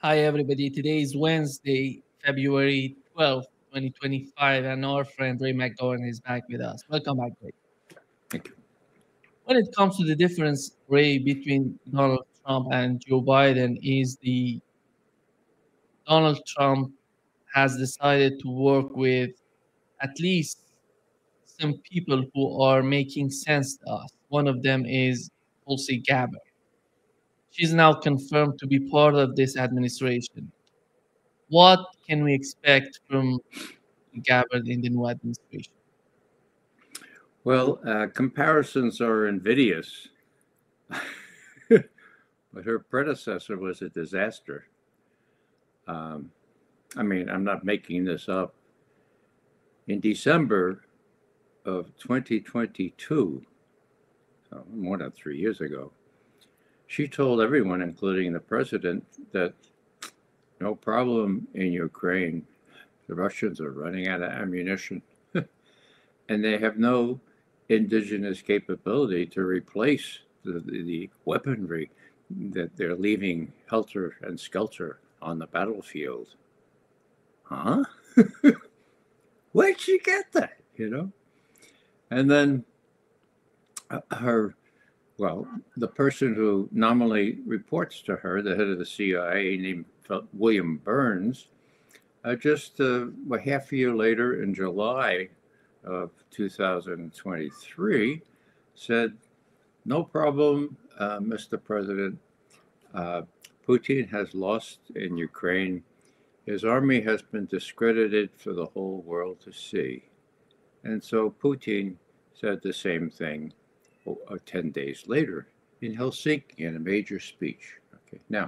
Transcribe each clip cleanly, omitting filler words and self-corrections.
Hi, everybody. Today is Wednesday, February 12th, 2025, and our friend Ray McGovern is back with us. Welcome back, Ray. Thank you. When it comes to the difference, Ray, between Donald Trump and Joe Biden, is the Donald Trump has decided to work with at least some people who are making sense to us. One of them is Tulsi Gabbard. She's now confirmed to be part of this administration. What can we expect from Gabbard in the new administration? Well, comparisons are invidious, but her predecessor was a disaster. Um, I'm not making this up. In December of 2022, so more than 3 years ago, she told everyone, including the president, that no problem in Ukraine. The Russians are running out of ammunition, and they have no indigenous capability to replace the weaponry that they're leaving helter and skelter on the battlefield. Huh? Where'd she get that? And then her, well, the person who nominally reports to her, the head of the CIA, named William Burns, just a half a year later in July of 2023, said, "No problem, Mr. President. Uh, Putin has lost in Ukraine. His army has been discredited for the whole world to see." And so Putin said the same thing 10 days later in Helsinki in a major speech. Okay, now,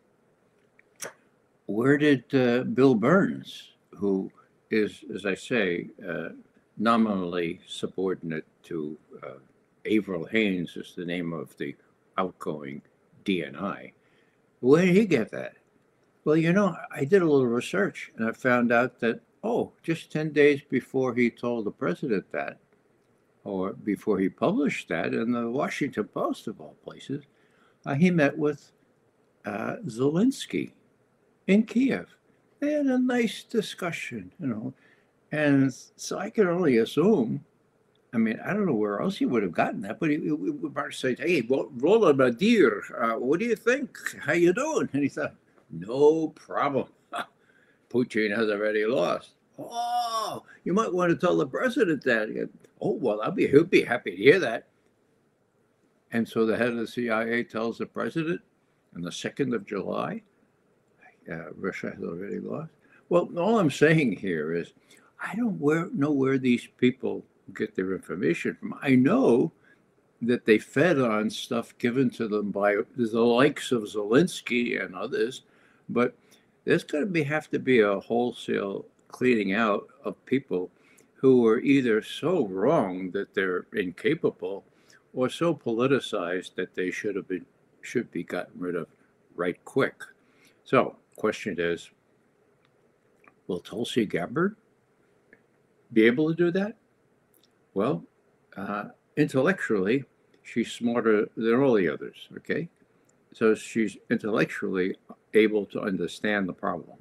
where did Bill Burns, who is, as I say, nominally subordinate to Avril Haines, is the name of the outgoing DNI, where did he get that? Well, I did a little research and I found out that, just 10 days before he told the president that, or before he published that in the Washington Post, of all places, he met with Zelensky in Kiev. They had a nice discussion. And so I can only assume, I don't know where else he would have gotten that, but he would probably say, "Hey, Volodymyr, what do you think? How you doing?" And he thought, "No problem. Putin has already lost." "Oh, you might want to tell the president that." "Oh, well, he'll be happy to hear that." And so the head of the CIA tells the president on the 2nd of July, Russia has already lost. Well, all I'm saying here is I don't know where these people get their information from. I know that they fed on stuff given to them by the likes of Zelensky and others, but there's going to have to be a wholesale cleaning out of people who are either so wrong that they're incapable or so politicized that they should be gotten rid of right quick. So, question is, will Tulsi Gabbard be able to do that? Well, intellectually, she's smarter than all the others, okay? So she's intellectually able to understand the problem.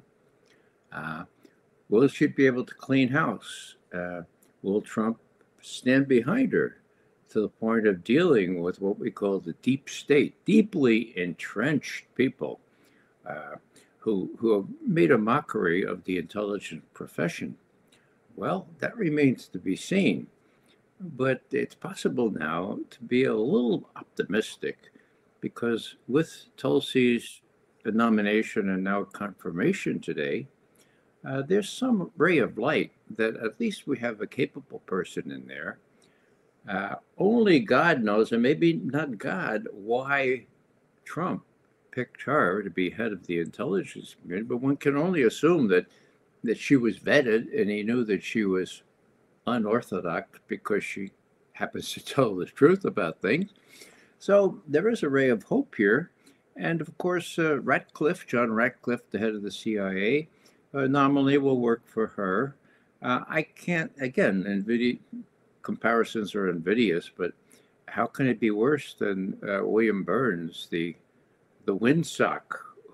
Will she be able to clean house? Will Trump stand behind her to the point of dealing with what we call the deep state, deeply entrenched people who have made a mockery of the intelligence profession? Well, that remains to be seen. But it's possible now to be a little optimistic because with Tulsi's nomination and now confirmation today, there's some ray of light that at least we have a capable person in there. Only God knows, and maybe not God, why Trump picked her to be head of the intelligence community, but one can only assume that she was vetted and he knew that she was unorthodox because she happens to tell the truth about things. So there is a ray of hope here. And of course, John Ratcliffe, the head of the CIA, nominally will work for her. I can't, again, comparisons are invidious, but how can it be worse than William Burns, the windsock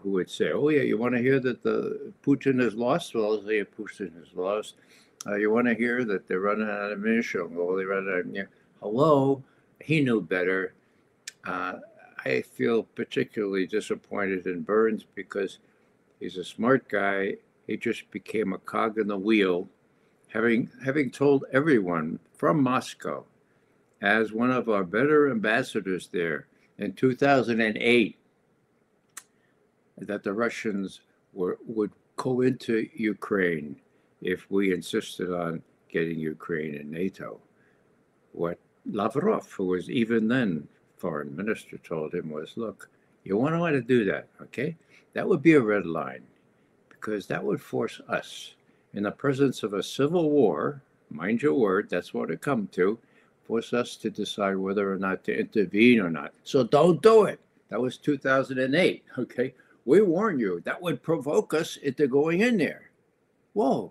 who would say, "Oh yeah, you want to hear that the Putin has lost? Well, I'll say Putin has lost. You want to hear that they're running out of ammunition? Well, they run out of hello." He knew better. Uh, I feel particularly disappointed in Burns because he's a smart guy. He just became a cog in the wheel, having told everyone from Moscow, as one of our better ambassadors there in 2008, that the Russians would go into Ukraine if we insisted on getting Ukraine in NATO. What Lavrov, who was even then foreign minister, told him was, look, you won't want to do that, okay? That would be a red line, because that would force us, in the presence of a civil war, mind your word, that's what it come to, force us to decide whether or not to intervene or not. So don't do it. That was 2008, okay? We warn you, that would provoke us into going in there. Whoa,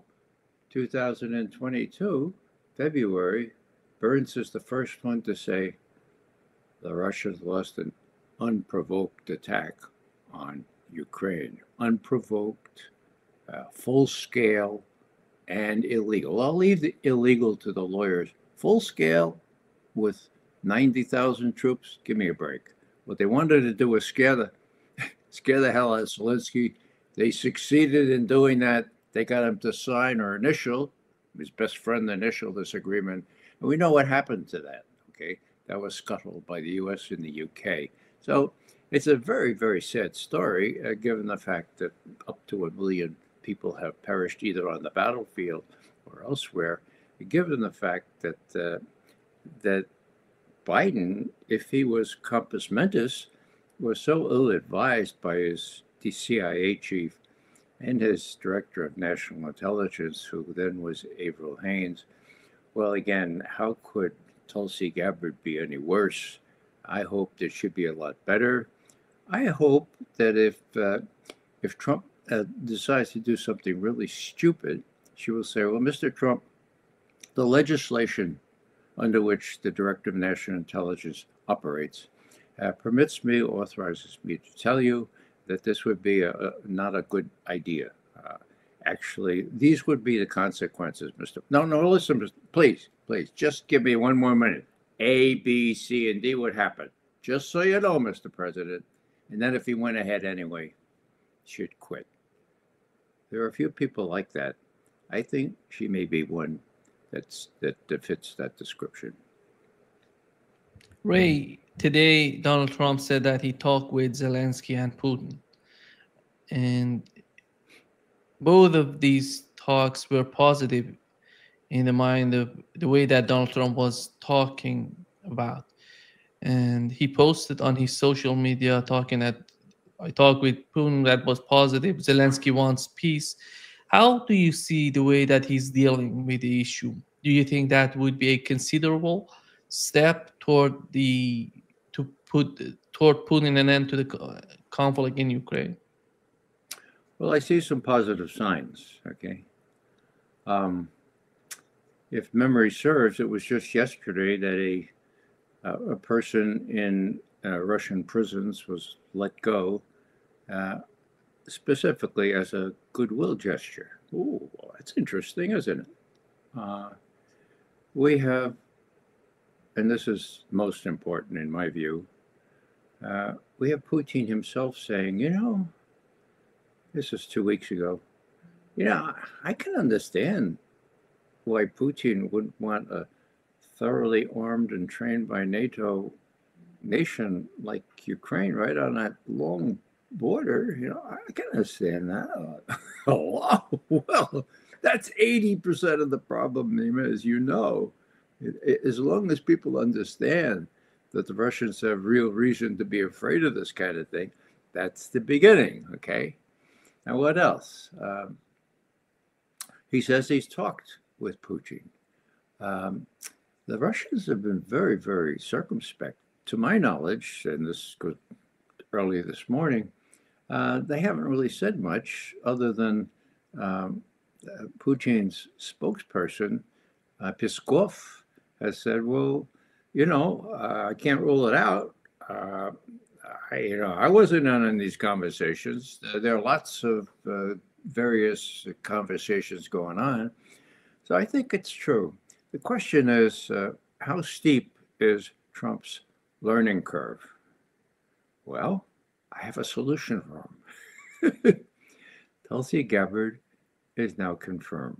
2022, February, Burns is the first one to say the Russians lost an unprovoked attack on Ukraine. Unprovoked, full scale, and illegal. I'll leave the illegal to the lawyers. Full scale with 90,000 troops, give me a break. What they wanted to do was scare the hell out of Zelensky. They succeeded in doing that. They got him to sign or initial, his best friend initial this agreement. And we know what happened to that, okay? That was scuttled by the US and the UK. So it's a very, very sad story, given the fact that up to 1 million people have perished either on the battlefield or elsewhere, given the fact that that Biden, if he was compos mentis, was so ill-advised by his CIA chief and his director of national intelligence, who then was Avril Haines. Well, again, how could Tulsi Gabbard be any worse? I hope that she'd be a lot better. I hope that if Trump decides to do something really stupid, she will say, well, Mr. Trump, the legislation under which the Director of National Intelligence operates permits me, authorizes me to tell you that this would be not a good idea. Actually, these would be the consequences, Mr. No, listen, please, just give me 1 more minute. A, B, C, and D would happen. Just so you know, Mr. President. And then if he went ahead anyway, she'd quit. There are a few people like that. I think she may be one that fits that description. Ray, today Donald Trump said that he talked with Zelensky and Putin. And both of these talks were positive in the mind of the way that Donald Trump was talking about. And he posted on his social media talking that I talked with Putin, that was positive. Zelensky wants peace. How do you see the way that he's dealing with the issue? Do you think that would be a considerable step toward putting an end to the conflict in Ukraine? Well, I see some positive signs, okay? If memory serves, it was just yesterday that a person in Russian prisons was let go, specifically as a goodwill gesture. Ooh, that's interesting, isn't it? We have, and this is most important in my view, we have Putin himself saying, this is 2 weeks ago, I can understand why Putin wouldn't want a thoroughly armed and trained by NATO nation like Ukraine right on that long border. I can understand that. Oh, wow. Well, that's 80% of the problem, Nima, as you know. As long as people understand that the Russians have real reason to be afraid of this kind of thing, that's the beginning, okay? Now, what else? He says he's talked with Putin. The Russians have been very, very circumspect. To my knowledge, and this goes early this morning, they haven't really said much other than Putin's spokesperson, Peskov, has said, well, I can't rule it out. I wasn't in these conversations. There are lots of various conversations going on. So I think it's true. The question is, how steep is Trump's learning curve? Well, I have a solution for him. Tulsi Gabbard is now confirmed.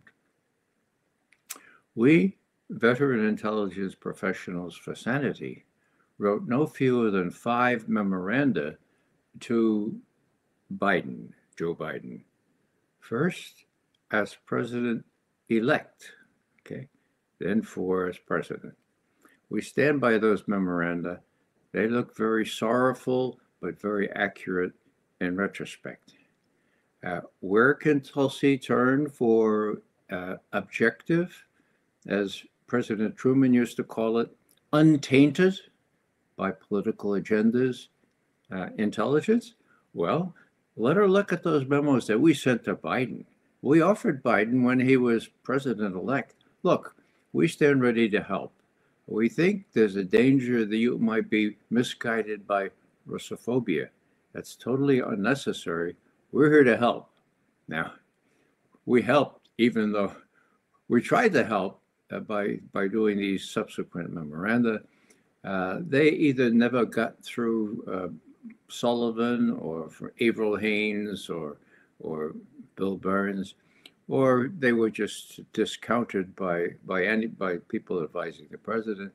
We, veteran intelligence professionals for sanity, wrote no fewer than 5 memoranda to Biden, Joe Biden. First, as president-elect, okay, then 4 as president. We stand by those memoranda. They look very sorrowful, but very accurate in retrospect. Where can Tulsi turn for objective, as President Truman used to call it, untainted by political agendas, intelligence? Well, let her look at those memos that we sent to Biden. We offered Biden when he was president-elect, look, we stand ready to help. We think there's a danger that you might be misguided by Russophobia. That's totally unnecessary. We're here to help. Now, we helped, even though we tried to help by doing these subsequent memoranda. They either never got through Sullivan or for Avril Haines or Bill Burns, or they were just discounted by people advising the president.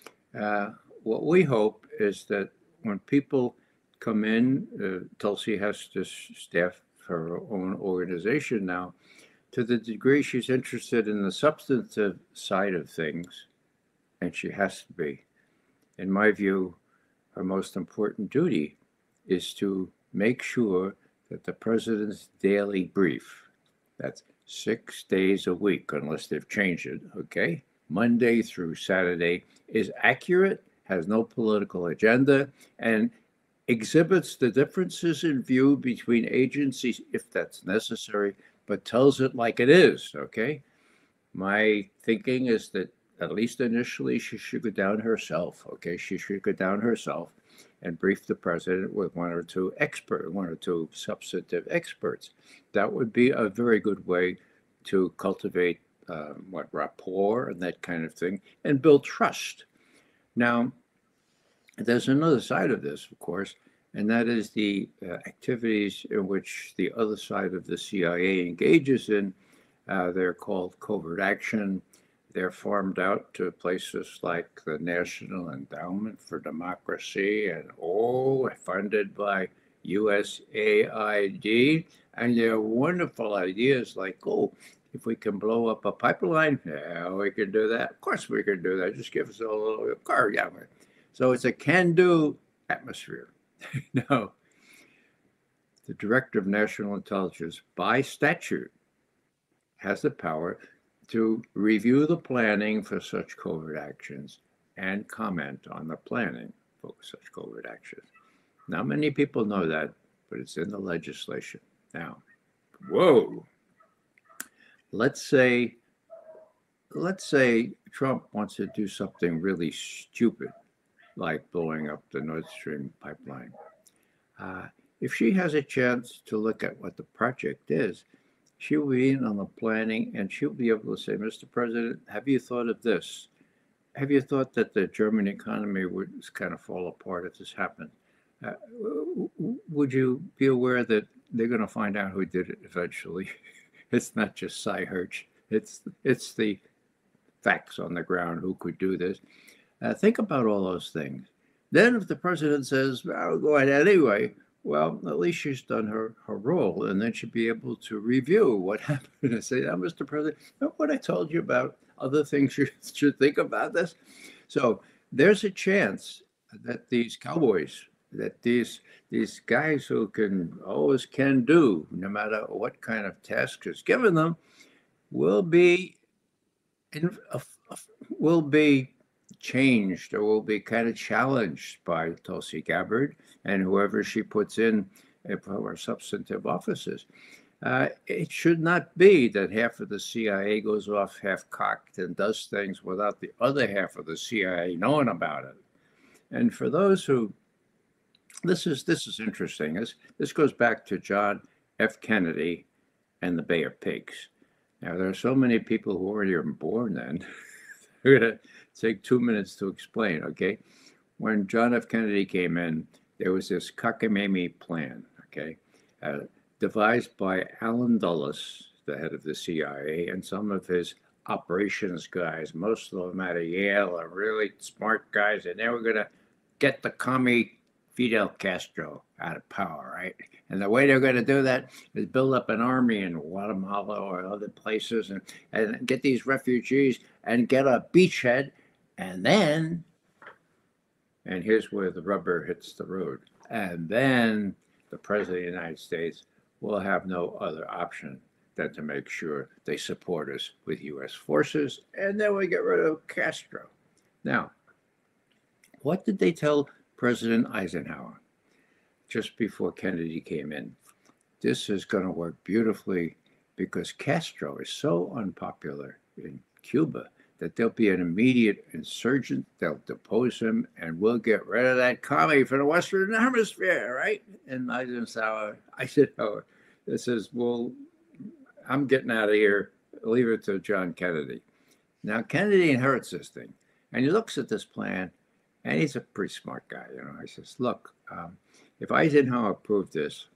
What we hope is that when people come in, Tulsi has to staff her own organization now. To the degree she's interested in the substantive side of things, and she has to be, in my view, her most important duty is to make sure that the president's daily brief, that's 6 days a week, unless they've changed it, okay? Monday through Saturday, is accurate, has no political agenda, and exhibits the differences in view between agencies, if that's necessary, but tells it like it is, okay? My thinking is that at least initially she should go down herself, okay? She should go down herself and brief the president with one or two substantive experts. That would be a very good way to cultivate rapport and that kind of thing and build trust. Now, there's another side of this, of course, and that is the activities in which the other side of the CIA engages in. They're called covert action. They're farmed out to places like the National Endowment for Democracy and funded by USAID. And they're wonderful ideas like, if we can blow up a pipeline, yeah, we can do that. Of course we can do that. Just give us a little car. Yeah. So it's a can-do atmosphere. Now, the Director of National Intelligence, by statute, has the power to review the planning for such covert actions and comment on the planning for such covert actions. Not many people know that, but it's in the legislation. Now, let's say Trump wants to do something really stupid, like blowing up the Nord Stream pipeline. If she has a chance to look at what the project is, she'll be in on the planning and she'll be able to say, Mr. President, have you thought of this? Have you thought that the German economy would kind of fall apart if this happened? Would you be aware that they're going to find out who did it eventually? It's not just Cy Hirsch. It's the facts on the ground who could do this. Think about all those things. Then if the president says, I'll go ahead anyway, well, at least she's done her role, and then she'll be able to review what happened and say, Mr. President, remember what I told you about other things you should think about this? So there's a chance that these cowboys, that these guys who always can do, no matter what kind of task is given them, will be changed or will be kind of challenged by Tulsi Gabbard and whoever she puts in for substantive offices. It should not be that half of the CIA goes off half-cocked and does things without the other half of the CIA knowing about it. And for those who This is interesting. This goes back to John F. Kennedy and the Bay of Pigs. Now there are so many people who weren't even born then. We're gonna take 2 minutes to explain. Okay, when John F. Kennedy came in, there was this cockamamie plan. Okay, devised by Allen Dulles, the head of the CIA, and some of his operations guys, most of them out of Yale, are really smart guys, and they were going to get the commie Fidel Castro out of power, right? And the way they're going to do that is build up an army in Guatemala or other places and get these refugees and get a beachhead. And then, and here's where the rubber hits the road, and then the President of the United States will have no other option than to make sure they support us with U.S. forces, and then we get rid of Castro. Now, what did they tell President Eisenhower just before Kennedy came in? This is going to work beautifully because Castro is so unpopular in Cuba that there'll be an immediate insurgent, they'll depose him, and we'll get rid of that commie from the Western Hemisphere, right? And Eisenhower says, well, I'm getting out of here. Leave it to John Kennedy. Now, Kennedy inherits this thing, and he looks at this plan, and he's a pretty smart guy. He says, look, if Eisenhower approved this,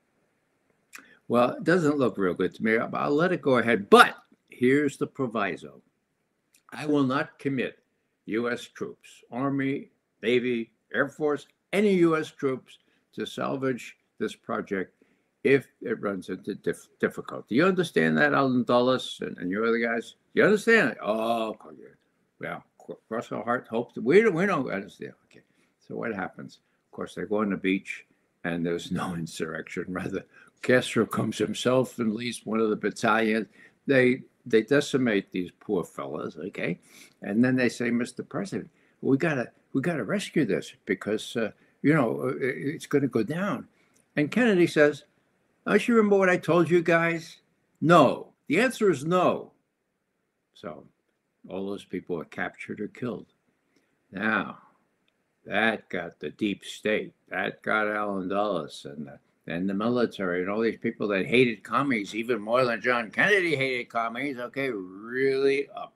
well, it doesn't look real good to me. I'll let it go ahead. But here's the proviso. I will not commit U.S. troops, Army, Navy, Air Force, any U.S. troops to salvage this project if it runs into difficulty. You understand that, Allen Dulles and you other guys? You understand it? Oh, yeah. Cross our heart, hope. We don't understand. Okay. So what happens? Of course, they go on the beach, and there's no insurrection. Rather, Castro comes himself and leads one of the battalions. They decimate these poor fellas, okay? And then they say, Mr. President, we gotta rescue this because it's going to go down. And Kennedy says, don't you remember what I told you guys? No. The answer is no. So all those people are captured or killed. Now, that got the deep state. That got Allen Dulles and the military and all these people that hated commies even more than John Kennedy hated commies, okay, really up.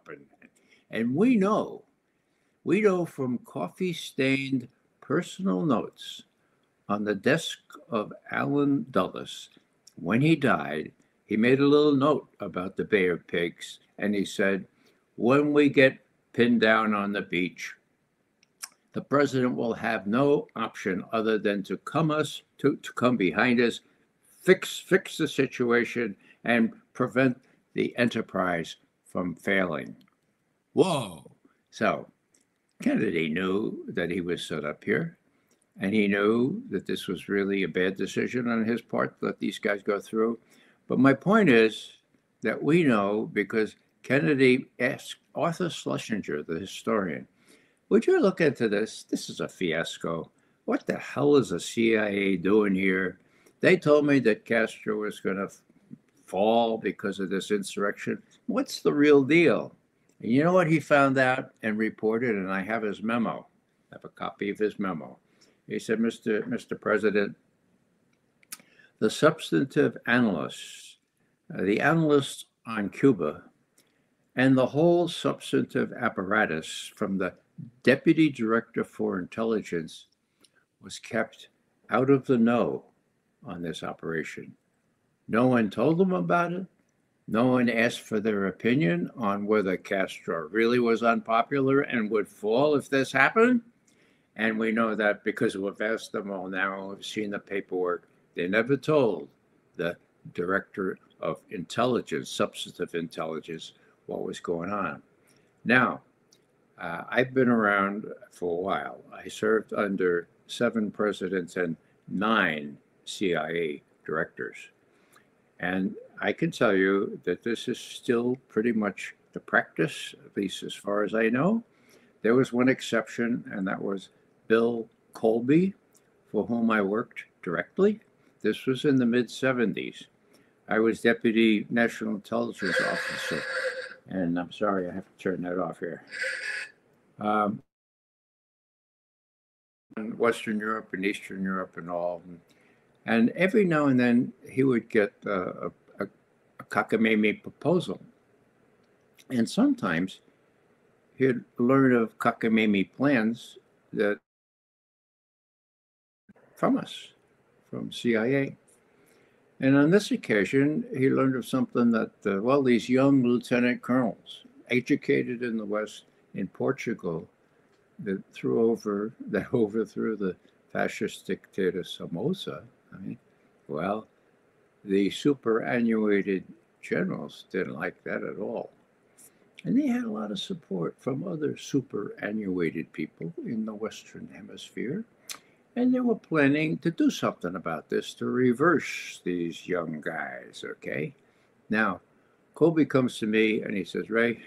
And we know from coffee-stained personal notes on the desk of Allen Dulles, when he died, he made a little note about the Bay of Pigs, and he said, when we get pinned down on the beach, the president will have no option other than to come behind us, fix the situation, and prevent the enterprise from failing. Whoa! So Kennedy knew that he was set up here, and he knew that this was really a bad decision on his part to let these guys go through. But my point is that we know because Kennedy asked Arthur Schlesinger, the historian, would you look into this? This is a fiasco. What the hell is the CIA doing here? They told me that Castro was going to fall because of this insurrection. What's the real deal? And you know what he found out and reported? And I have his memo. I have a copy of his memo. He said, Mr. President, the substantive analysts, the analysts on Cuba, and the whole substantive apparatus from the Deputy Director for Intelligence was kept out of the know on this operation. No one told them about it. No one asked for their opinion on whether Castro really was unpopular and would fall if this happened. And we know that because we've asked them all now, we've seen the paperwork. They never told the Director of Intelligence, Substantive Intelligence, what was going on. Now, I've been around for a while. I served under 7 presidents and 9 CIA directors. And I can tell you that this is still pretty much the practice, at least as far as I know. There was one exception, and that was Bill Colby, for whom I worked directly. This was in the mid-70s. I was Deputy National Intelligence Officer. And I'm sorry, I have to turn that off here. Western Europe and Eastern Europe and all. And every now and then he would get a cockamamie proposal. And sometimes he'd learn of cockamamie plans that from us, from CIA. And on this occasion, he learned of something that, well, these young lieutenant colonels, educated in the West, in Portugal, that overthrew the fascist dictator Somoza. I mean, well, the superannuated generals didn't like that at all. And they had a lot of support from other superannuated people in the Western Hemisphere. And they were planning to do something about this to reverse these young guys, okay? Now, Colby comes to me and he says, Ray,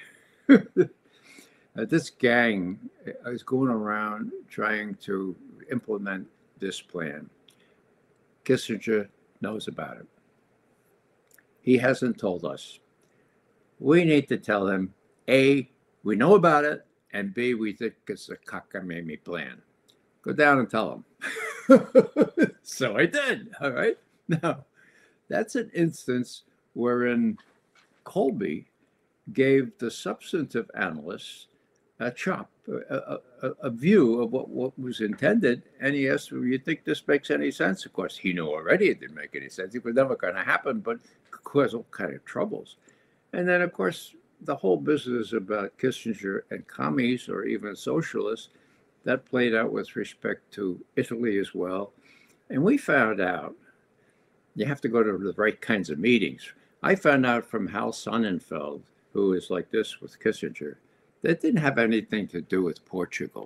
this gang is going around trying to implement this plan. Kissinger knows about it. He hasn't told us. We need to tell him, A, we know about it, and B, we think it's a cockamamie plan. Go down and tell him. So I did. All right. Now, that's an instance wherein Colby gave the substantive analysts a chop, a view of what was intended. And he asked, well, you think this makes any sense? Of course, he knew already it didn't make any sense. It was never going to happen, but it caused all kind of troubles. And then, of course, the whole business about Kissinger and commies or even socialists, that played out with respect to Italy as well. And we found out, you have to go to the right kinds of meetings. I found out from Hal Sonnenfeld, who is like this with Kissinger, that didn't have anything to do with Portugal.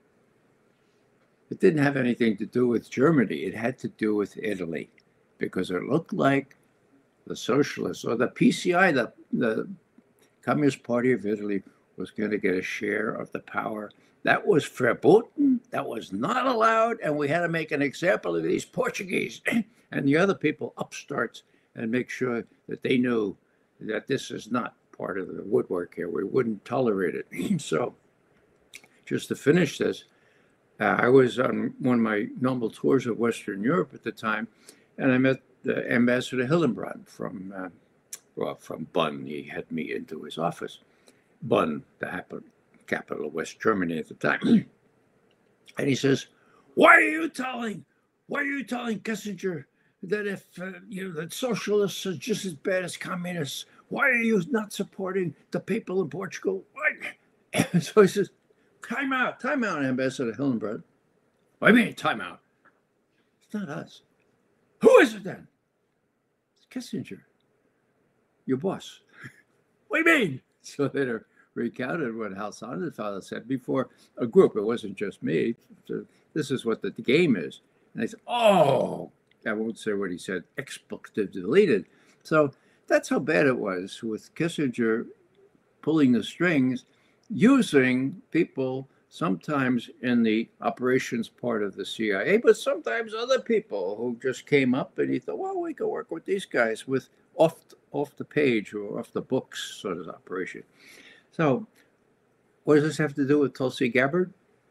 It didn't have anything to do with Germany. It had to do with Italy, because it looked like the socialists or the PCI, the Communist Party of Italy, was going to get a share of the power. That was verboten. That was not allowed. And we had to make an example of these Portuguese and the other people, upstarts, and make sure that they knew that this is not part of the woodwork here. We wouldn't tolerate it. So just to finish this, I was on one of my normal tours of Western Europe at the time, and I met the Ambassador Hillenbrand from Bonn. He had me into his office. Bonn, the capital of West Germany at the time. And he says, why are you telling Kissinger that if that socialists are just as bad as communists, why are you not supporting the people in Portugal? Why? So he says, time out, Ambassador Hillenbrand. What do you mean, time out? It's not us. Who is it then? It's Kissinger, your boss. What do you mean? So later recounted what Hal Sonnenfeld said before a group. It wasn't just me. So this is what the game is. And I said, oh, I won't say what he said, expletive deleted. So that's how bad it was with Kissinger pulling the strings, using people sometimes in the operations part of the CIA, but sometimes other people who just came up and he thought, well, we could work with these guys with off the page or off the books sort of operation. So what does this have to do with Tulsi Gabbard?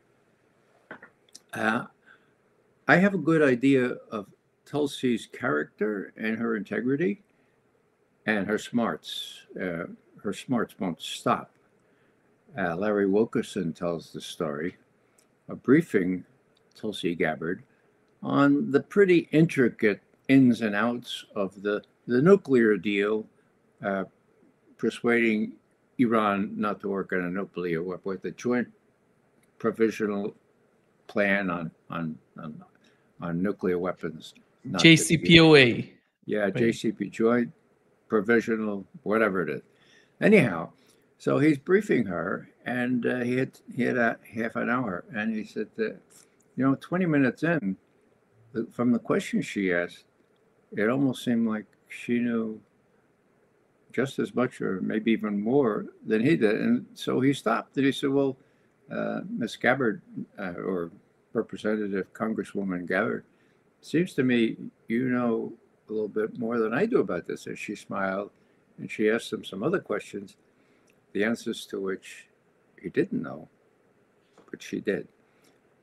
I have a good idea of Tulsi's character and her integrity and her smarts. Her smarts won't stop. Larry Wilkerson tells the story of briefing Tulsi Gabbard on the pretty intricate ins and outs of the nuclear deal, persuading Iran not to work on a nuclear weapon, with the joint provisional plan on nuclear weapons. JCPOA. Yeah, right. JCP, joint provisional, whatever it is. Anyhow, so he's briefing her, and he had a half an hour, and he said that, 20 minutes in, from the questions she asked, it almost seemed like she knew just as much or maybe even more than he did. And so he stopped and he said, well, Ms. Gabbard, or Representative Congresswoman Gabbard, seems to me you know a little bit more than I do about this. And she smiled and she asked him some other questions, the answers to which he didn't know, but she did.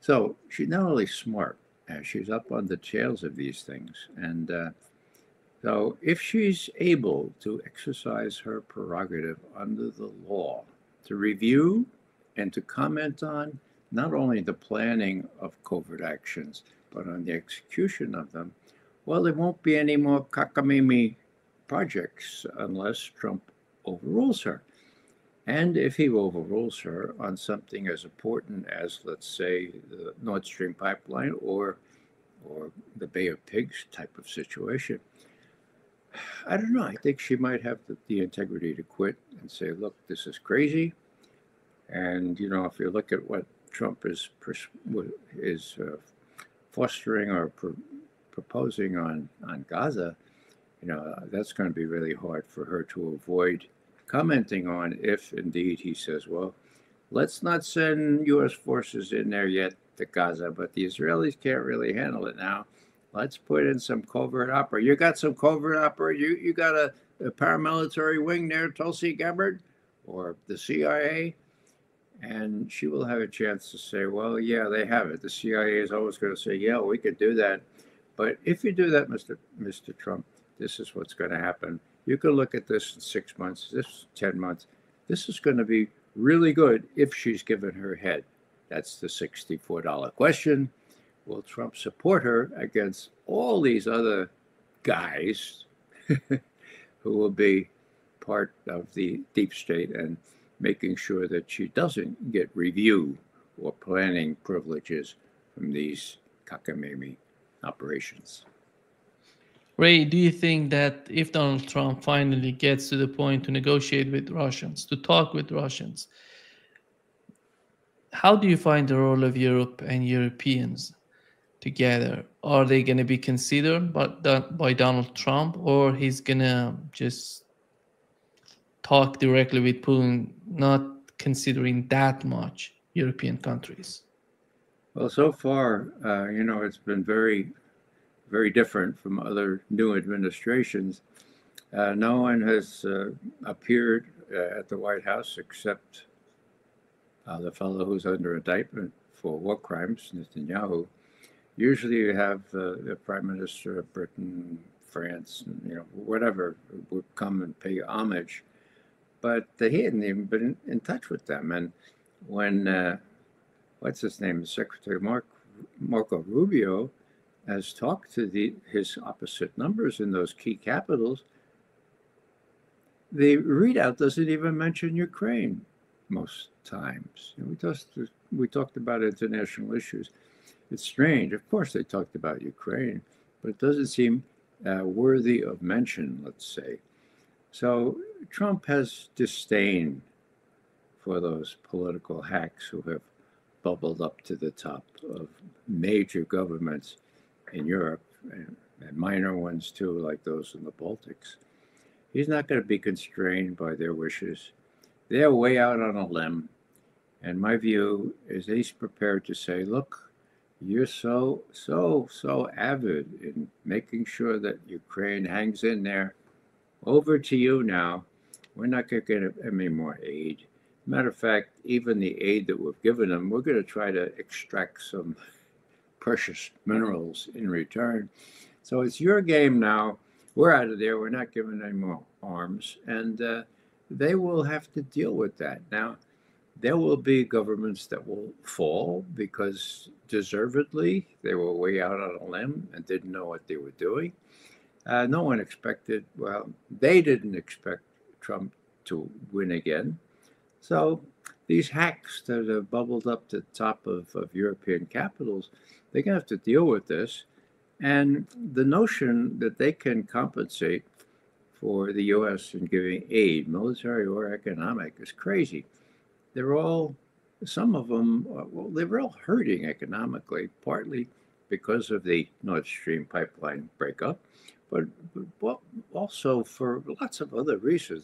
So she's not only smart, she's up on the tails of these things. And so if she's able to exercise her prerogative under the law to review and to comment on not only the planning of covert actions, but on the execution of them, well, there won't be any more cockamamie projects unless Trump overrules her. And if he overrules her on something as important as, let's say, the Nord Stream pipeline or the Bay of Pigs type of situation, I don't know. I think she might have the integrity to quit and say, look, this is crazy. And, you know, if you look at what Trump is fostering or proposing on Gaza, you know, that's going to be really hard for her to avoid commenting on if indeed he says, well, let's not send U.S. forces in there yet to Gaza, but the Israelis can't really handle it now. Let's put in some covert opera. You got some covert opera? You got a paramilitary wing there, Tulsi Gabbard, or the CIA? And she will have a chance to say, well, yeah, they have it. The CIA is always going to say, yeah, we could do that. But if you do that, Mr. Trump, this is what's going to happen. You can look at this in 6 months, this 10 months. This is going to be really good if she's given her head. That's the $64 question. Will Trump support her against all these other guys who will be part of the deep state and making sure that she doesn't get review or planning privileges from these cockamamie operations? Ray, do you think that if Donald Trump finally gets to the point to negotiate with Russians, to talk with Russians, how do you find the role of Europe and Europeans together? Are they going to be considered by Donald Trump, or he's going to just talk directly with Putin, not considering that much European countries? Well, so far, you know, it's been very, very different from other new administrations. No one has appeared at the White House except the fellow who's under indictment for war crimes, Netanyahu. Usually you have the Prime Minister of Britain, France, and, you know, whatever would come and pay homage. But he hadn't even been in touch with them. And when, what's his name, Secretary Marco Rubio has talked to his opposite numbers in those key capitals, the readout doesn't even mention Ukraine most times. You know, we talked about international issues. It's strange. Of course, they talked about Ukraine, but it doesn't seem worthy of mention, let's say. So Trump has disdain for those political hacks who have bubbled up to the top of major governments in Europe, and minor ones too, like those in the Baltics. He's not going to be constrained by their wishes. They're way out on a limb. And my view is he's prepared to say, look, you're so avid in making sure that Ukraine hangs in there. Over to you now. We're not going to get any more aid. Matter of fact, even the aid that we've given them, we're going to try to extract some precious minerals in return. So it's your game now. We're out of there. We're not giving any more arms. And they will have to deal with that. Now, there will be governments that will fall because deservedly they were way out on a limb and didn't know what they were doing. No one expected, well, they didn't expect Trump to win again. So these hacks that have bubbled up to the top of European capitals, they're going to have to deal with this. And the notion that they can compensate for the U.S. in giving aid, military or economic, is crazy. They're all, some of them, well, they're all hurting economically, partly because of the Nord Stream pipeline breakup, but also for lots of other reasons.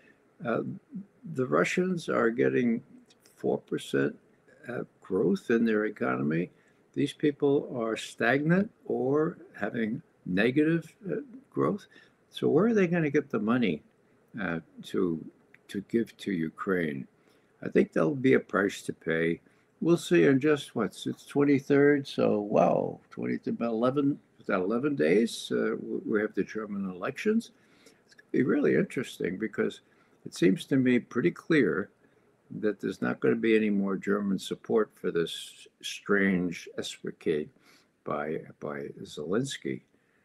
The Russians are getting 4% growth in their economy. These people are stagnant or having negative growth. So where are they going to get the money to give to Ukraine? I think there'll be a price to pay. we'll see in just what's it's 23rd. So wow, 20 about 11. Is that 11 days? We have the German elections. It's going to be really interesting because it seems to me pretty clear that there's not going to be any more German support for this strange escapade by Zelensky.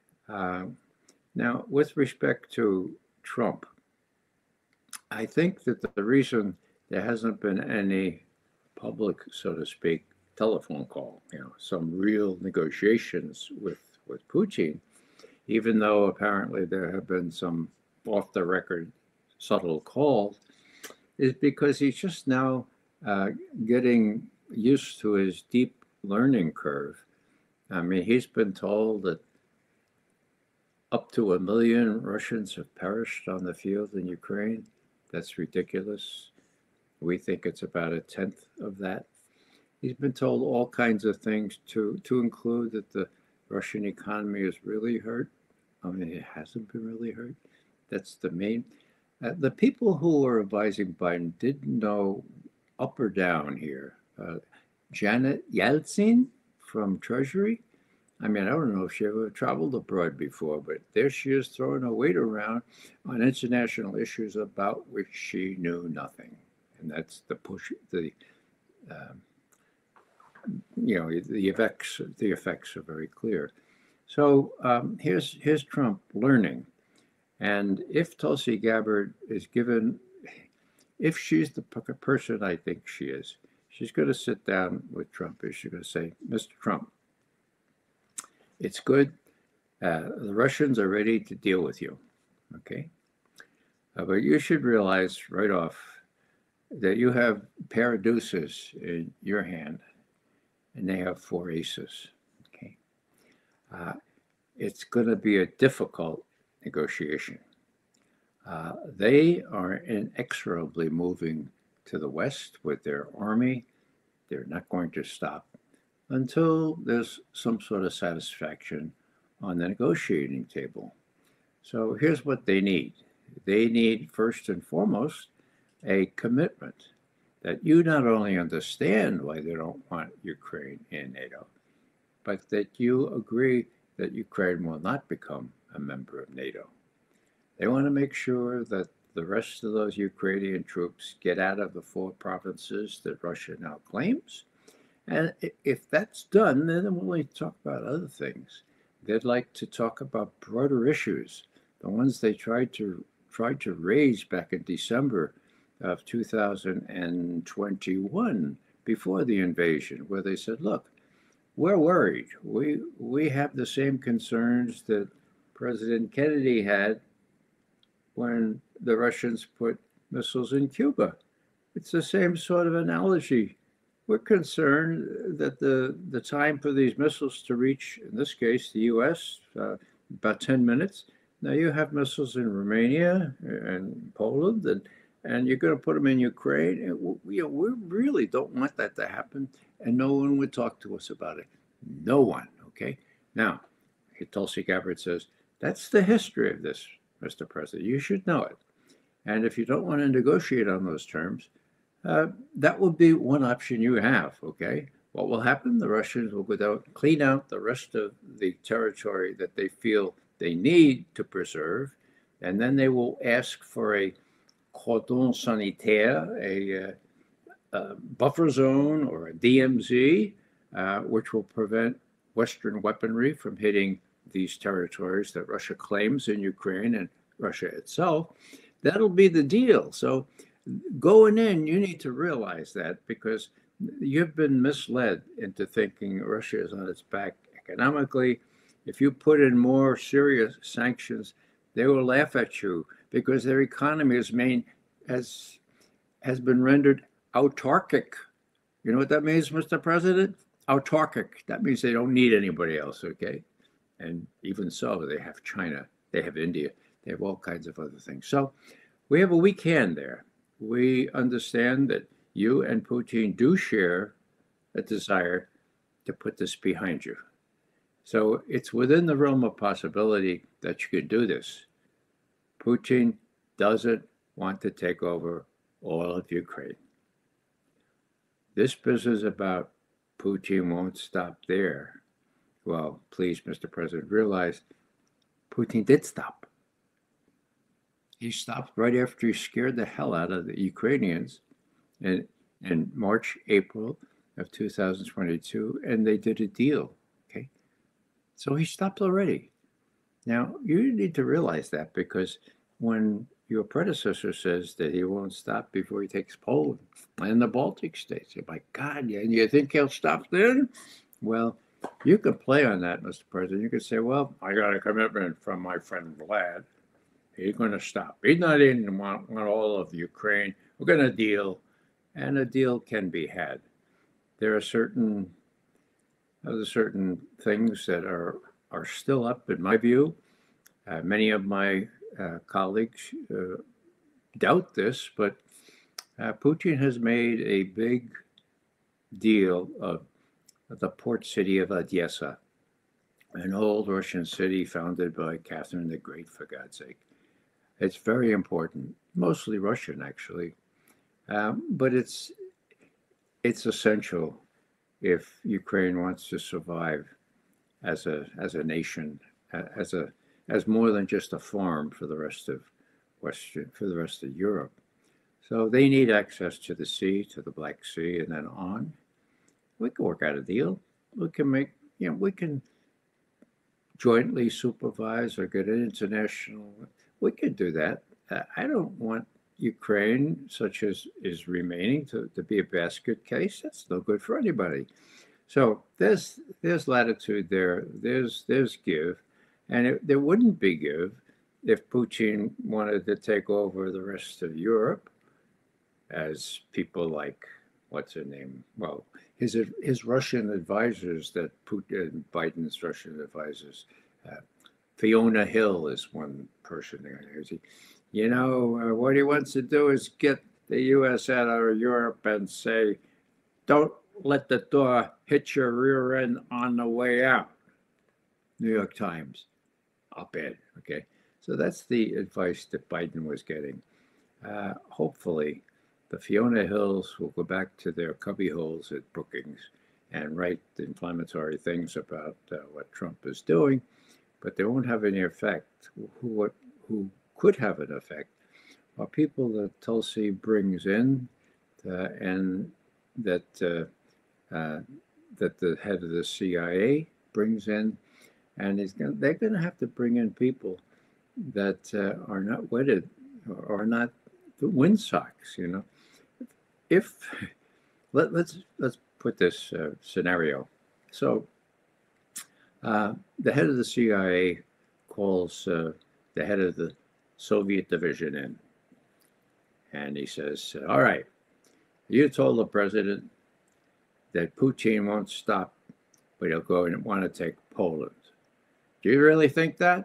Now, with respect to Trump, I think that the reason there hasn't been any public, so to speak, telephone call, some real negotiations with Putin, even though apparently there have been some off the record subtle calls, is because he's just now getting used to his deep learning curve. I mean, he's been told that up to 1 million Russians have perished on the field in Ukraine. That's ridiculous. We think it's about 1/10 of that. He's been told all kinds of things to include that the Russian economy is really hurt. I mean, it hasn't been really hurt. That's the main. The people who were advising Biden didn't know up or down here. Janet Yeltsin from Treasury. I mean, I don't know if she ever traveled abroad before, but there she is throwing her weight around on international issues about which she knew nothing. And that's the push, the effects are very clear. So here's Trump learning. And if Tulsi Gabbard is given, if she's the person I think she is, she's going to sit down with Trump and she's going to say, Mr. Trump, it's good. The Russians are ready to deal with you, okay? But you should realize right off that you have a pair of deuces in your hand, and they have 4 aces, okay? It's going to be a difficult negotiation. They are inexorably moving to the west with their army. They're not going to stop until there's some sort of satisfaction on the negotiating table. So here's what they need. They need, first and foremost, a commitment that you not only understand why they don't want Ukraine in NATO, but that you agree that Ukraine will not become a member of NATO. They want to make sure that the rest of those Ukrainian troops get out of the 4 provinces that Russia now claims. And if that's done, then we'll only talk about other things. They'd like to talk about broader issues, the ones they tried to raise back in December of 2021, before the invasion, where they said, look, we're worried. We have the same concerns that President Kennedy had when the Russians put missiles in Cuba. It's the same sort of analogy. We're concerned that the time for these missiles to reach, in this case, the U.S., about 10 minutes. Now you have missiles in Romania and Poland, and you're going to put them in Ukraine. And we really don't want that to happen, and no one would talk to us about it. No one, okay? Now, Tulsi Gabbard says, that's the history of this, Mr. President. You should know it. And if you don't want to negotiate on those terms, that would be one option you have, okay? What will happen? The Russians will go down, clean out the rest of the territory that they feel they need to preserve, and then they will ask for a cordon sanitaire, a buffer zone or a DMZ, which will prevent Western weaponry from hitting these territories that Russia claims in Ukraine and Russia itself. That'll be the deal. So going in, you need to realize that, because you've been misled into thinking Russia is on its back economically. If you put in more serious sanctions, they will laugh at you because their economy has been rendered autarkic. You know what that means, Mr. President? Autarkic. That means they don't need anybody else, okay? And even so, they have China, they have India, they have all kinds of other things. So we have a weak hand there. We understand that you and Putin do share a desire to put this behind you. So it's within the realm of possibility that you can do this. Putin doesn't want to take over all of Ukraine. This business about Putin won't stop there. Well, please, Mr. President, realize Putin did stop. He stopped right after he scared the hell out of the Ukrainians in March, April of 2022, and they did a deal. Okay. So he stopped already. Now, you need to realize that, because when your predecessor says that he won't stop before he takes Poland and the Baltic states, you're like, God, yeah, and you think he'll stop then? Well, you could play on that, Mr. President. You could say, well, I got a commitment from my friend Vlad. He's going to stop. He's not in want all of Ukraine. We're going to deal, and a deal can be had. There are certain things that are still up, in my view. Many of my colleagues doubt this, but Putin has made a big deal of the port city of Odessa, an old Russian city founded by Catherine the Great, for God's sake. It's very important, mostly Russian, actually, but it's essential if Ukraine wants to survive as a nation, as more than just a farm for the rest of Europe. So they need access to the sea, to the Black Sea, and then on. We can work out a deal. We can we can jointly supervise or get an international. We could do that. I don't want Ukraine, such as is remaining, to be a basket case. That's no good for anybody. So there's latitude there. There's give, and there wouldn't be give if Putin wanted to take over the rest of Europe, as people like, what's her name? Well, his Russian advisors, that Putin, Biden's Russian advisors. Fiona Hill is one person there. What he wants to do is get the U.S. out of Europe and say, don't let the door hit your rear end on the way out. New York Times op-ed. Okay, so that's the advice that Biden was getting. Hopefully, the Fiona Hills will go back to their cubby holes at Brookings and write inflammatory things about what Trump is doing, but they won't have any effect. Who could have an effect are people that Tulsi brings in, and that the head of the CIA brings in, and they're going to have to bring in people that are not wedded or not the windsocks. If let's put this scenario. So the head of the CIA calls the head of the Soviet division in, and he says, all right, you told the president that Putin won't stop, but he'll go and want to take Poland. Do you really think that?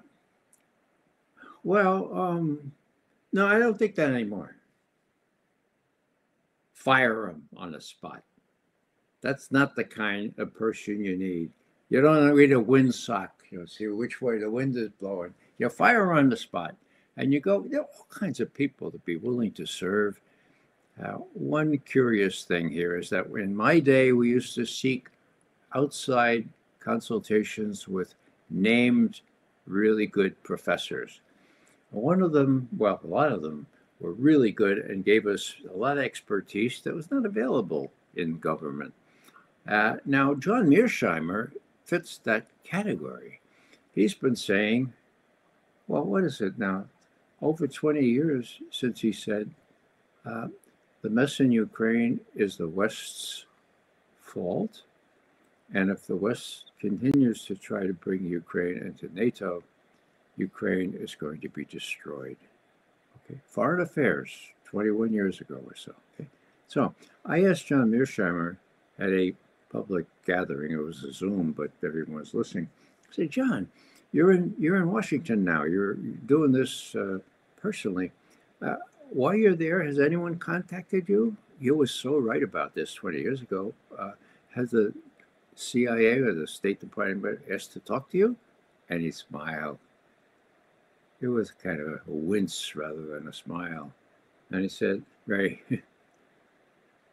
Well, no, I don't think that anymore. Fire him on the spot. That's not the kind of person you need. You don't need a windsock, see which way the wind is blowing. You fire on the spot, and you go, there are all kinds of people to be willing to serve. One curious thing here is that in my day, we used to seek outside consultations with named, really good professors. One of them, well, a lot of them were really good and gave us a lot of expertise that was not available in government. Now, John Mearsheimer fits that category. He's been saying, well, what is it now? Over 20 years since he said, the mess in Ukraine is the West's fault. And if the West continues to try to bring Ukraine into NATO, Ukraine is going to be destroyed. Okay. Foreign Affairs, 21 years ago or so. Okay. So I asked John Mearsheimer at a public gathering. It was a Zoom, but everyone was listening. I said, John, you're in Washington now. You're doing this personally. While you're there, has anyone contacted you? You were so right about this 20 years ago. Has the CIA or the State Department asked to talk to you? And he smiled. It was kind of a wince rather than a smile. And he said, Ray,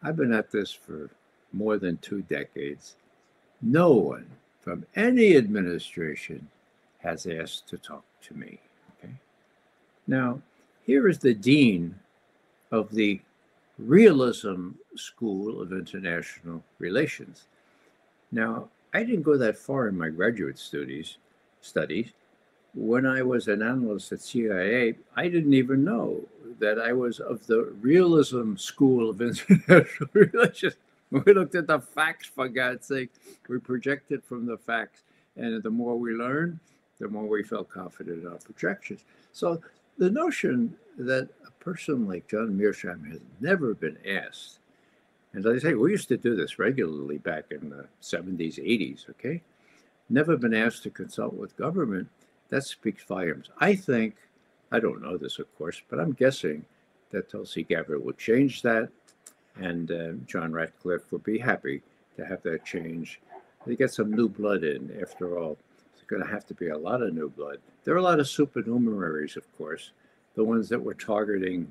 I've been at this for more than 2 decades. No one from any administration has asked to talk to me. Okay. Now, here is the dean of the Realism School of International Relations. Now, I didn't go that far in my graduate studies. When I was an analyst at CIA, I didn't even know that I was of the Realism School of International Relations. We looked at the facts, for God's sake. We projected from the facts. And the more we learned, the more we felt confident in our projections. So the notion that a person like John Mearsheimer has never been asked, and as I say, we used to do this regularly back in the 70s, 80s, okay? Never been asked to consult with government, that speaks volumes. I think, I don't know this, of course, but I'm guessing that Tulsi Gabbard will change that, and John Ratcliffe will be happy to have that change. They get some new blood in, after all. It's going to have to be a lot of new blood. There are a lot of supernumeraries, of course, the ones that were targeting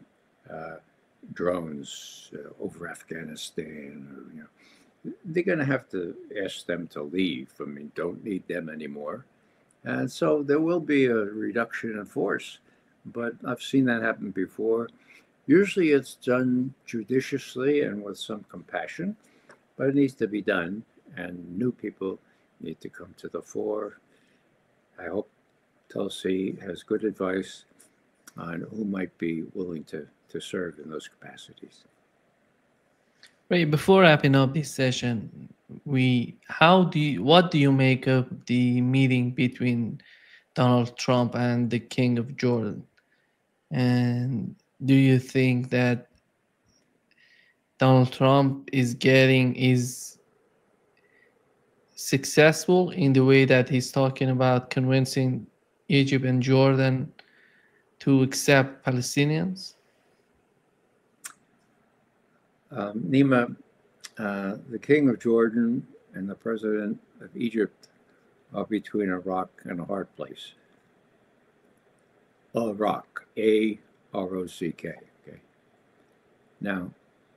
drones over Afghanistan. Or, they're going to have to ask them to leave. I mean, don't need them anymore. And so there will be a reduction in force. But I've seen that happen before. Usually it's done judiciously and with some compassion, but it needs to be done, and new people need to come to the fore. I hope Tulsi has good advice on who might be willing to serve in those capacities. Right, before wrapping up this session, what do you make of the meeting between Donald Trump and the King of Jordan? And do you think that Donald Trump is successful in the way that he's talking about convincing Egypt and Jordan to accept Palestinians? Nima, the King of Jordan and the President of Egypt are between a rock and a hard place. A rock, A-R-O-C-K. Okay. Now,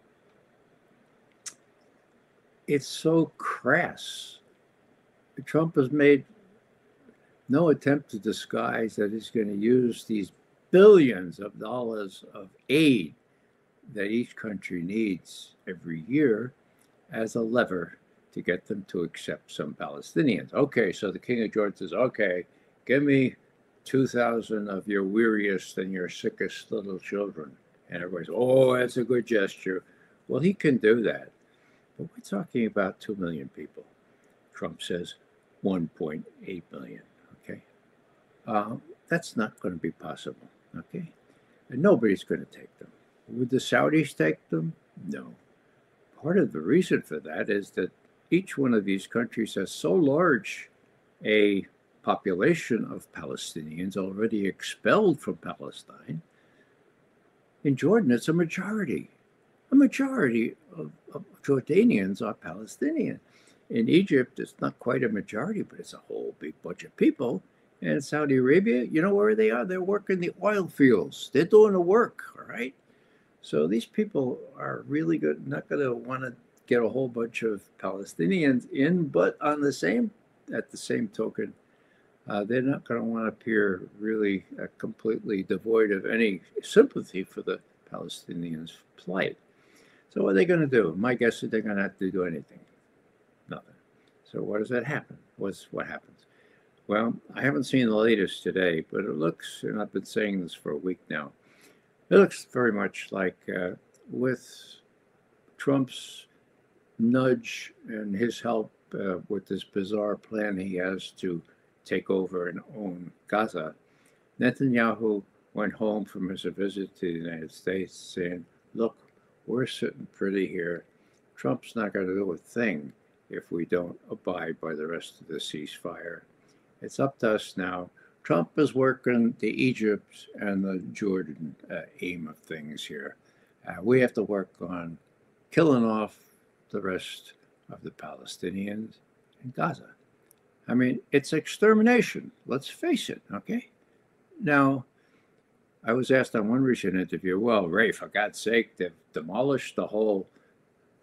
it's so crass. Trump has made no attempt to disguise that he's going to use these billions of dollars of aid that each country needs every year as a lever to get them to accept some Palestinians. Okay, so the King of Jordan says, okay, give me 2,000 of your weariest and your sickest little children. And everybody's, oh, that's a good gesture. Well, he can do that. But we're talking about 2 million people. Trump says 1.8 million, okay? That's not going to be possible, okay? And nobody's going to take them. Would the Saudis take them? No. Part of the reason for that is that each one of these countries has so large a population of Palestinians already expelled from Palestine. In Jordan, it's a majority. A majority of Jordanians are Palestinian. In Egypt, it's not quite a majority, but it's a whole big bunch of people. And Saudi Arabia, you know where they are? They're working the oil fields. They're doing the work, all right? So these people are really not going to want to get a whole bunch of Palestinians in, but at the same token, they're not going to want to appear really completely devoid of any sympathy for the Palestinians' plight. So what are they going to do? My guess is they're going to have to do anything. Nothing. So what does that happen? What happens? Well, I haven't seen the latest today, but it looks, and I've been saying this for a week now, it looks very much like with Trump's nudge and his help with this bizarre plan he has to take over and own Gaza, Netanyahu went home from his visit to the United States saying, look, we're sitting pretty here. Trump's not going to do a thing if we don't abide by the rest of the ceasefire. It's up to us now. Trump is working the Egypt and the Jordan aim of things here. We have to work on killing off the rest of the Palestinians in Gaza. I mean, it's extermination. Let's face it, okay? Now, I was asked on one recent interview, well, Ray, for God's sake, they've demolished the whole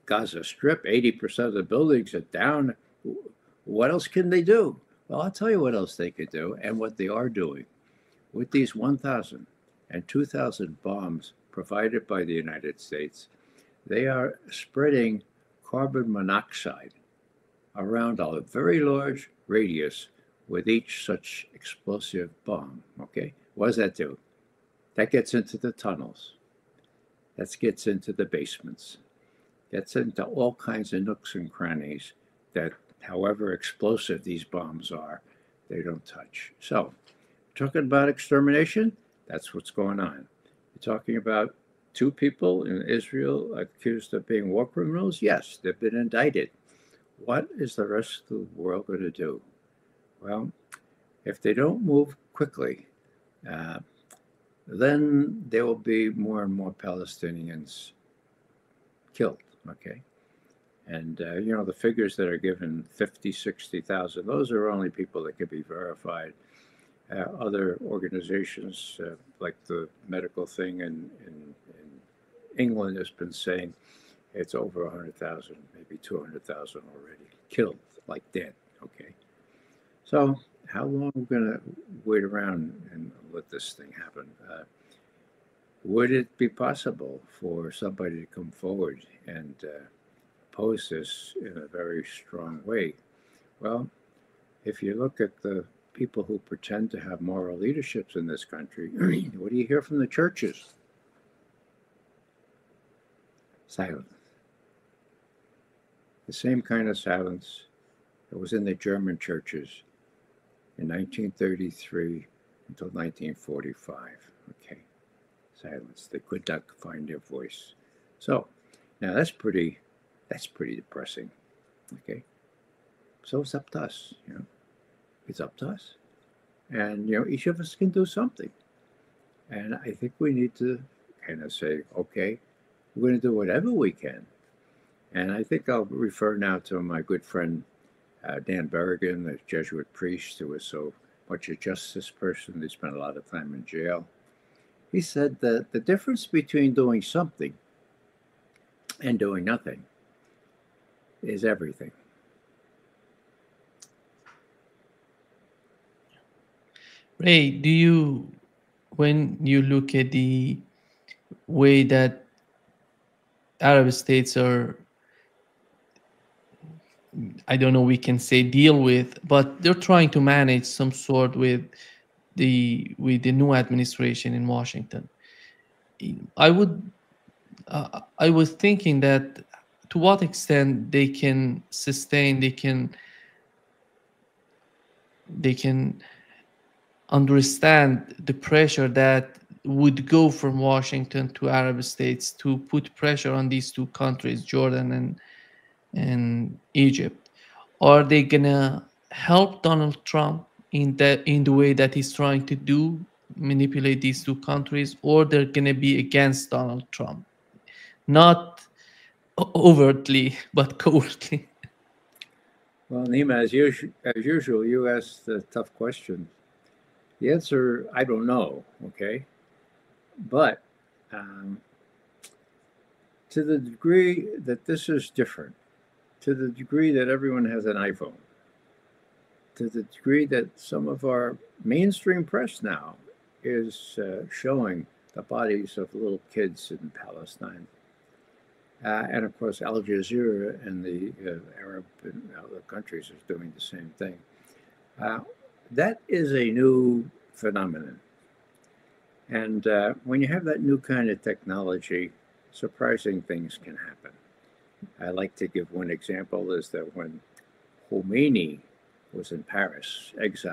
Gaza Strip, 80% of the buildings are down. What else can they do? Well, I'll tell you what else they could do and what they are doing. With these 1,000 and 2,000 bombs provided by the United States, they are spreading carbon monoxide around a very large radius with each such explosive bomb. Okay, what does that do? That gets into the tunnels. That gets into the basements. Gets into all kinds of nooks and crannies that, however explosive these bombs are, they don't touch. So, talking about extermination, that's what's going on. You're talking about 2 people in Israel accused of being war criminals? Yes, they've been indicted. What is the rest of the world going to do? Well, if they don't move quickly, then there will be more and more Palestinians killed, okay? And, the figures that are given, 50, 60,000, those are only people that can be verified. Other organizations, like the medical thing in England, has been saying it's over 100,000, maybe 200,000 already killed, like dead, okay? So how long are we going to wait around and let this thing happen? Would it be possible for somebody to come forward and oppose this in a very strong way? Well, if you look at the people who pretend to have moral leaderships in this country, what do you hear from the churches? Silence. The same kind of silence that was in the German churches in 1933 until 1945. Okay, silence. They could not find their voice. So now that's pretty depressing. Okay, so it's up to us. It's up to us, and each of us can do something. And I think we need to kind of say, okay, we're going to do whatever we can. And I think I'll refer now to my good friend Dan Berrigan, the Jesuit priest who was so much a justice person. He spent a lot of time in jail. He said that the difference between doing something and doing nothing is everything. Ray, when you look at the way that Arab states are, I don't know, we can say deal with, but they're trying to manage some sort with the new administration in Washington. I was thinking that to what extent they can sustain, they can understand the pressure that would go from Washington to Arab states to put pressure on these 2 countries, Jordan and Egypt. Are they gonna help Donald Trump in the way that he's trying to do, manipulate these 2 countries, or they're gonna be against Donald Trump, not overtly but covertly? Well, Nima, as usual, you asked the tough question. The answer, I don't know, okay? But to the degree that this is different, to the degree that everyone has an iPhone, to the degree that some of our mainstream press now is showing the bodies of little kids in Palestine, and of course Al Jazeera and the Arab and other countries is doing the same thing. That is a new phenomenon. And when you have that new kind of technology, surprising things can happen. I like to give one example is that when Khomeini was in Paris, exiled,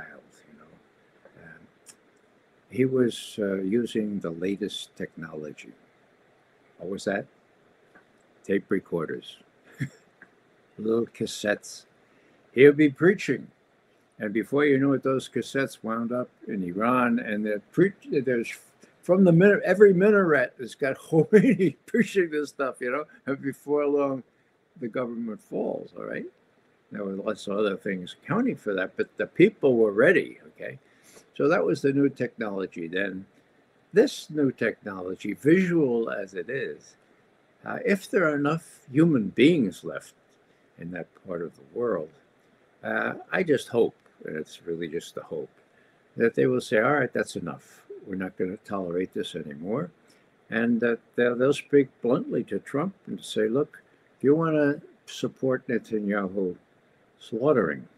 he was using the latest technology. What was that? Tape recorders, little cassettes. He would be preaching. And before you know it, those cassettes wound up in Iran, and there's from the minute every minaret has got Khomeini preaching this stuff, and before long, the government falls. All right, there were lots of other things accounting for that, but the people were ready. Okay, so that was the new technology then. This new technology, visual as it is, If there are enough human beings left in that part of the world, I just hope, and it's really just a hope, that they will say, all right, that's enough. We're not going to tolerate this anymore. And that they'll speak bluntly to Trump and say, look, if you want to support Netanyahu slaughtering,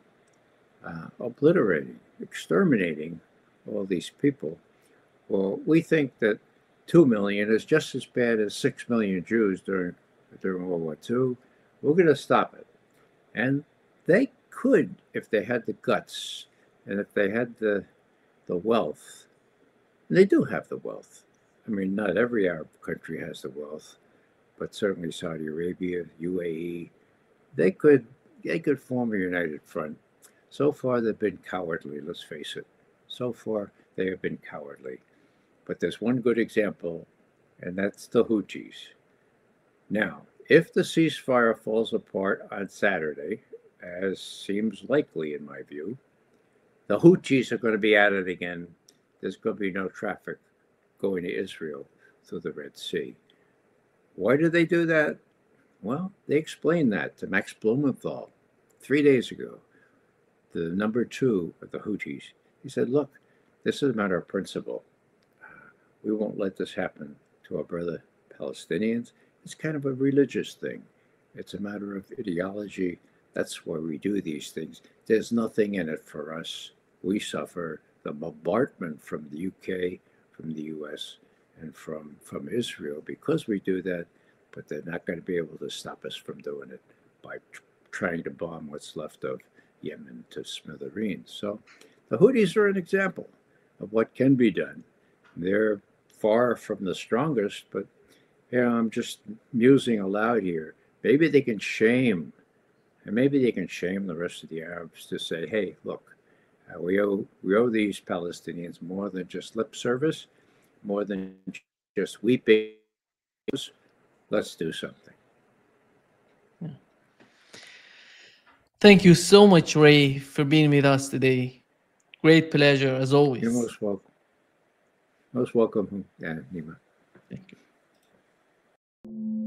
obliterating, exterminating all these people, well, we think that 2 million is just as bad as 6 million Jews during World War II. We're going to stop it. And they could, if they had the guts and if they had the wealth. And they do have the wealth. I mean, not every Arab country has the wealth, but certainly Saudi Arabia, UAE, they could form a united front. So far, they've been cowardly, let's face it. So far, they have been cowardly. But there's one good example, and that's the Houthis. Now, if the ceasefire falls apart on Saturday, as seems likely in my view, the Houthis are going to be at it again. There's going to be no traffic going to Israel through the Red Sea. Why do they do that? Well, they explained that to Max Blumenthal 3 days ago, the number 2 of the Houthis. He said, look, this is a matter of principle. We won't let this happen to our brother Palestinians. It's kind of a religious thing. It's a matter of ideology. That's why we do these things. There's nothing in it for us. We suffer the bombardment from the UK, from the US, and from Israel because we do that, but they're not going to be able to stop us from doing it by trying to bomb what's left of Yemen to smithereens. So the Houthis are an example of what can be done. They're far from the strongest, but I'm just musing aloud here. Maybe they can shame, and maybe they can shame the rest of the Arabs to say, hey, look, we owe these Palestinians more than just lip service, more than just weeping. Let's do something. Yeah. Thank you so much, Ray, for being with us today. Great pleasure, as always. You're most welcome. Most welcome, Nima. Thank you.